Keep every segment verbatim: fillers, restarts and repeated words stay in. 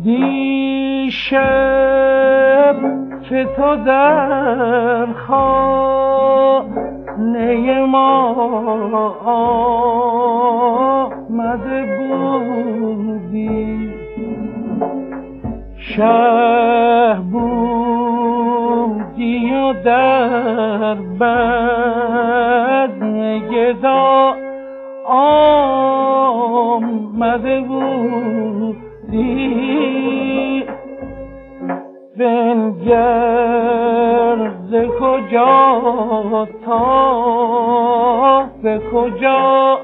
دیشب که تو در خانه ما آمده بودی، شه بودی و در بزم گدا آمده بودی. بنگر ز کجا تا به کجا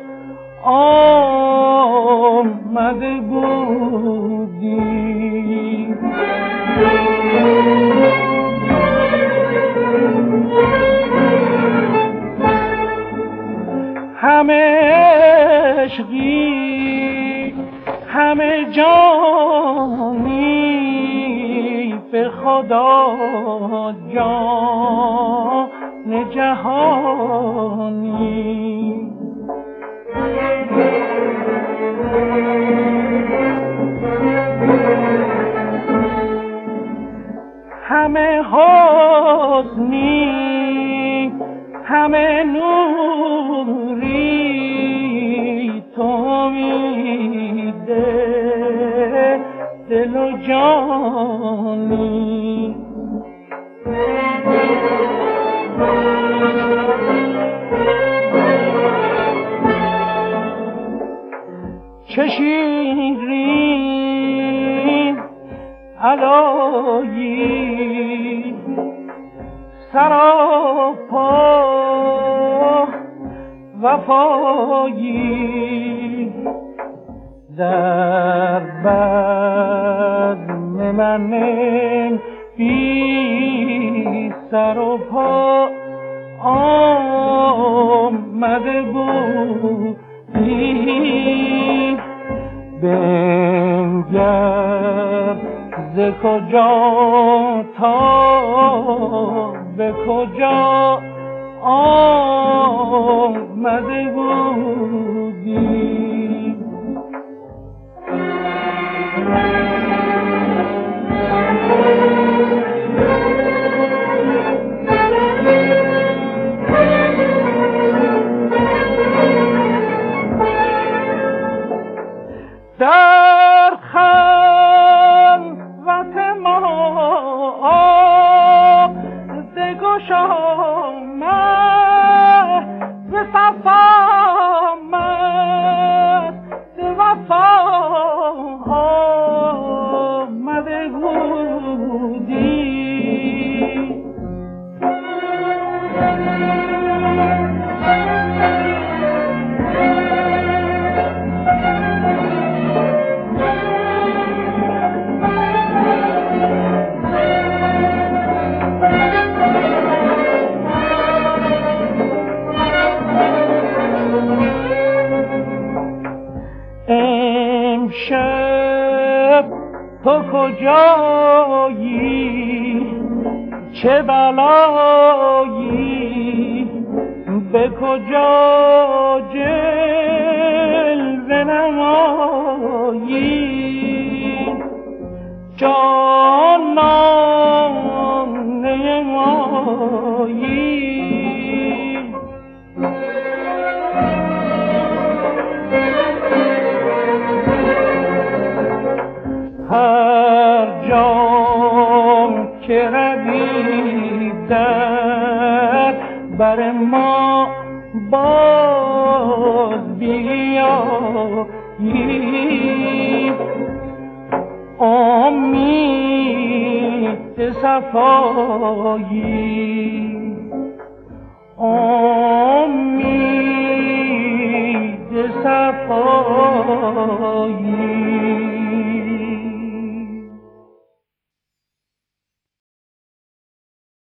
آمده بودی. همه عشقی همه جانی به خدا جان جهانی. همه حسنی همه نوری تو میده دل و جانی. چه شیرین علایی سراپا وفایی، در بزم من بی سر و پا آمده بودی. بنگر ز کجا تا به کجا آمده بودی. در خلوت ما دگشامد به صفا مست وفا آمده بودی. امشب تو کجایی؟ چه بلایی؟ به کجا جلوه نمایی؟ جانانه مایی. هر جام که روی در بر ما باز بیایی. امید صفایی